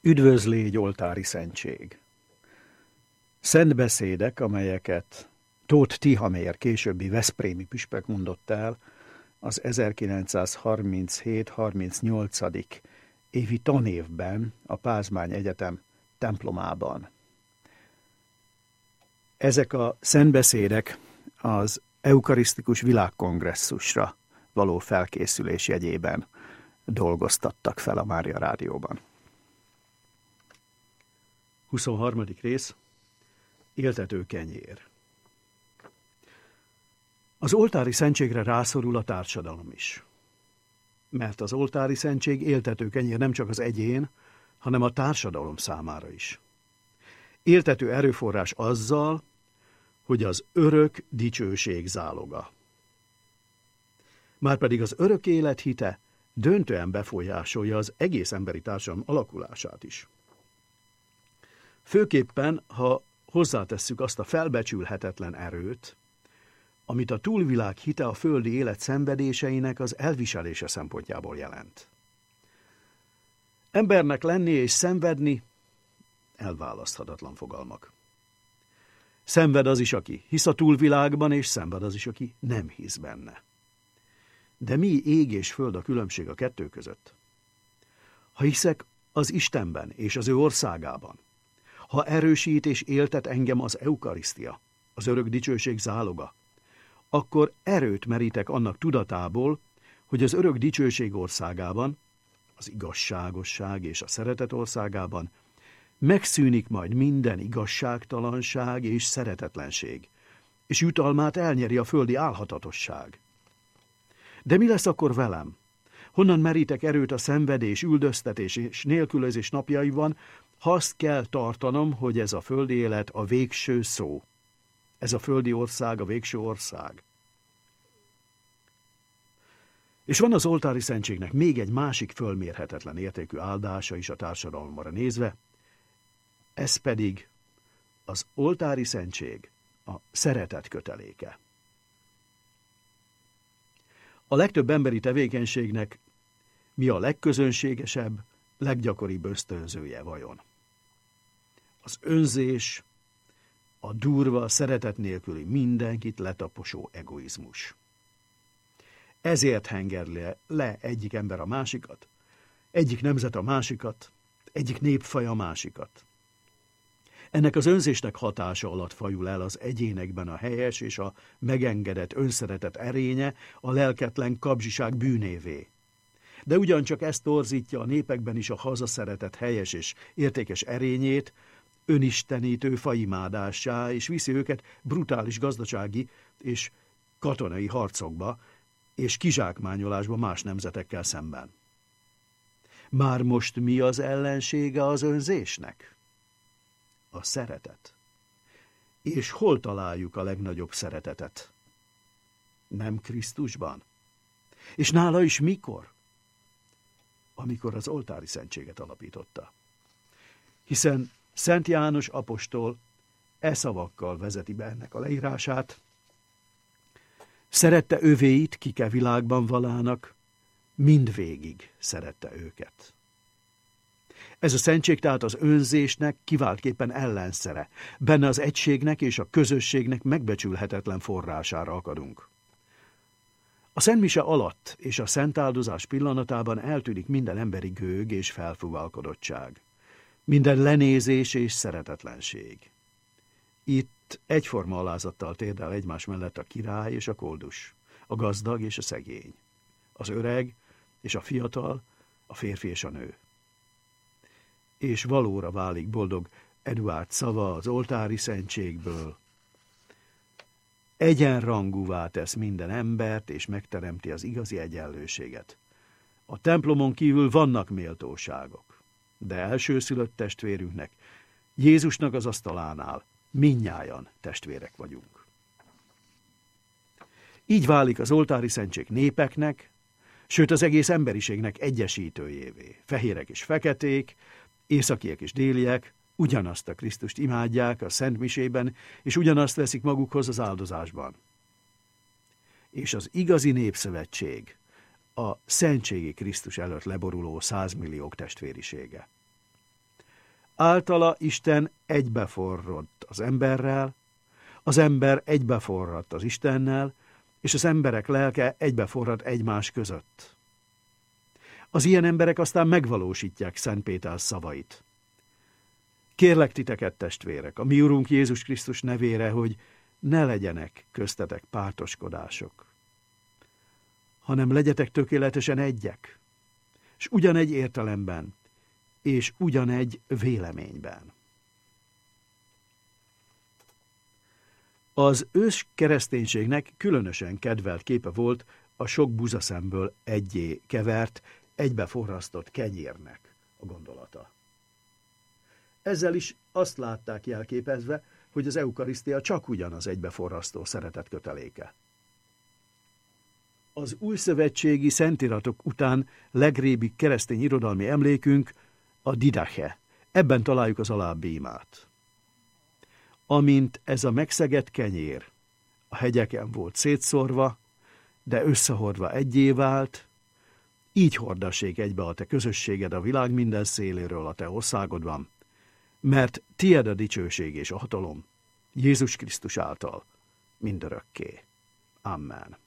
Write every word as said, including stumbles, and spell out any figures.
Üdvözlégy oltári szentség! Szent beszédek, amelyeket Tóth Tihamér későbbi veszprémi püspök mondott el az ezerkilencszázharminchét harmincnyolc. évi tanévben a Pázmány Egyetem templomában. Ezek a szentbeszédek az eukarisztikus világkongresszusra való felkészülés jegyében dolgoztattak fel a Mária Rádióban. huszonharmadik rész. Éltető kenyér. Az oltári szentségre rászorul a társadalom is. Mert az oltári szentség éltető kenyér nem csak az egyén, hanem a társadalom számára is. Éltető erőforrás azzal, hogy az örök dicsőség záloga. Márpedig az örök élet hite döntően befolyásolja az egész emberi társadalom alakulását is. Főképpen, ha hozzátesszük azt a felbecsülhetetlen erőt, amit a túlvilág hite a földi élet szenvedéseinek az elviselése szempontjából jelent. Embernek lenni és szenvedni elválaszthatatlan fogalmak. Szenved az is, aki hisz a túlvilágban, és szenved az is, aki nem hisz benne. De mi ég és föld a különbség a kettő között? Ha hiszek az Istenben és az ő országában, ha erősít és éltet engem az eukarisztia, az örök dicsőség záloga, akkor erőt merítek annak tudatából, hogy az örök dicsőség országában, az igazságosság és a szeretet országában megszűnik majd minden igazságtalanság és szeretetlenség, és jutalmát elnyeri a földi álhatatosság. De mi lesz akkor velem? Honnan merítek erőt a szenvedés, üldöztetés és nélkülözés napjaiban, ha azt kell tartanom, hogy ez a földi élet a végső szó. Ez a földi ország a végső ország. És van az oltári szentségnek még egy másik fölmérhetetlen értékű áldása is a társadalomra nézve, ez pedig az oltári szentség, a szeretet köteléke. A legtöbb emberi tevékenységnek mi a legközönségesebb, leggyakoribb ösztönzője vajon? Az önzés, a durva, szeretet nélküli mindenkit letaposó egoizmus. Ezért hengerli le egyik ember a másikat, egyik nemzet a másikat, egyik népfaj a másikat. Ennek az önzésnek hatása alatt fajul el az egyénekben a helyes és a megengedett önszeretet erénye, a lelketlen kapzsiság bűnévé. De ugyancsak ezt torzítja a népekben is a hazaszeretet helyes és értékes erényét, önistenítő faimádássá, és viszi őket brutális gazdasági és katonai harcokba, és kizsákmányolásba más nemzetekkel szemben. Már most mi az ellensége az önzésnek? A szeretet. És hol találjuk a legnagyobb szeretetet? Nem Krisztusban? És nála is mikor? Amikor az oltári szentséget alapította. Hiszen Szent János apostol e szavakkal vezeti be ennek a leírását. Szerette övéit, kik e világban valának, mindvégig szerette őket. Ez a szentség tehát az önzésnek kiváltképpen ellenszere. Benne az egységnek és a közösségnek megbecsülhetetlen forrására akadunk. A szentmise alatt és a szentáldozás pillanatában eltűnik minden emberi gőg és felfúvalkodottság. Minden lenézés és szeretetlenség. Itt egyforma alázattal térdel egymás mellett a király és a koldus, a gazdag és a szegény, az öreg és a fiatal, a férfi és a nő. És valóra válik boldog Eduárd szava az oltári szentségből. Egyenrangúvá tesz minden embert, és megteremti az igazi egyenlőséget. A templomon kívül vannak méltóságok, de elsőszülött testvérünknek, Jézusnak az asztalánál mindnyájan testvérek vagyunk. Így válik az oltári szentség népeknek, sőt az egész emberiségnek egyesítőjévé. Fehérek és feketék, északiek és déliek ugyanazt a Krisztust imádják a szentmisében, és ugyanazt veszik magukhoz az áldozásban. És az igazi népszövetség a szentségi Krisztus előtt leboruló százmilliók testvérisége. Általa Isten egybeforrott az emberrel, az ember egybeforradt az Istennel, és az emberek lelke egybeforrad egymás között. Az ilyen emberek aztán megvalósítják Szent Péter szavait. Kérlek titeket, testvérek, a mi Urunk Jézus Krisztus nevére, hogy ne legyenek köztetek pártoskodások, hanem legyetek tökéletesen egyek, és ugyanegy értelemben, és ugyanegy véleményben. Az ős kereszténységnek különösen kedvelt képe volt a sok buzaszemből egyé kevert, egybeforrasztott kenyérnek a gondolata. Ezzel is azt látták jelképezve, hogy az eukarisztia csak ugyanaz egybeforrasztó szeretet köteléke. Az újszövetségi szentiratok után legrégi keresztény irodalmi emlékünk a Didache. Ebben találjuk az alábbi imát. Amint ez a megszegett kenyér a hegyeken volt szétszórva, de összehordva egyé vált, így hordassék egybe a te közösséged a világ minden széléről a te országodban, mert tied a dicsőség és a hatalom Jézus Krisztus által mindörökké. Amen.